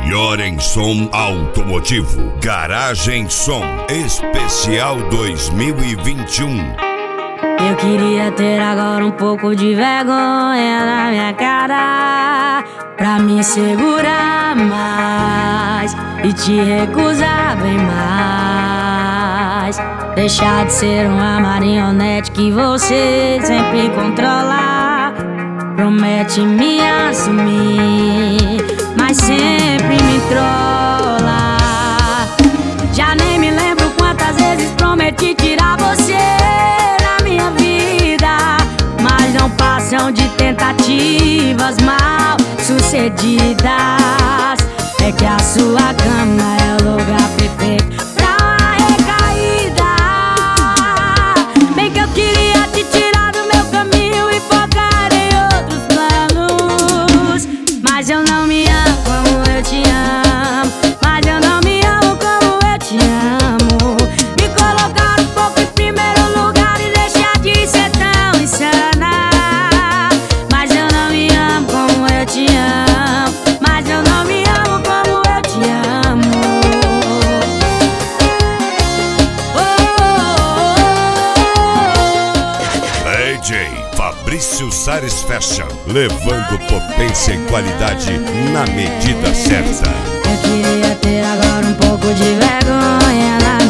melhor em som automotivo. Garagem Som Especial 2021. Eu queria ter agora um pouco de vergonha na minha cara, pra me segurar mais e te recusar bem mais. Deixar de ser uma marionete que você sempre controla. Promete me assumir, mas sempre me trola. Já nem me lembro quantas vezes prometi tirar você da minha vida, mas não passam de tentativas mal sucedidas. É que a sua cama é o lugar perfeito pra uma recaída. Bem que eu queria te tirar do meu caminho e focar em outros planos, mas eu não me amo como eu te amo, mas eu não me amo como eu te amo. Me colocar um pouco em primeiro lugar e deixar de ser tão insana. Mas eu não me amo como eu te amo, mas eu não me amo como eu te amo. DJ Fabrício Sares Fashion, levando potência e qualidade na medida certa. Eu queria ter agora um pouco de vergonha na